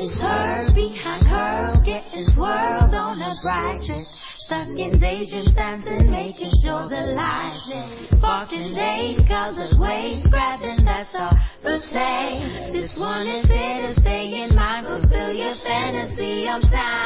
is hurt behind curls, getting swirled on a bright trip. Stuck in daydreams, dancing, making sure the lights lit. Sparking days, colored waves, grabbing that's all the same. This one is here to stay in mind, fulfill your fantasy of time.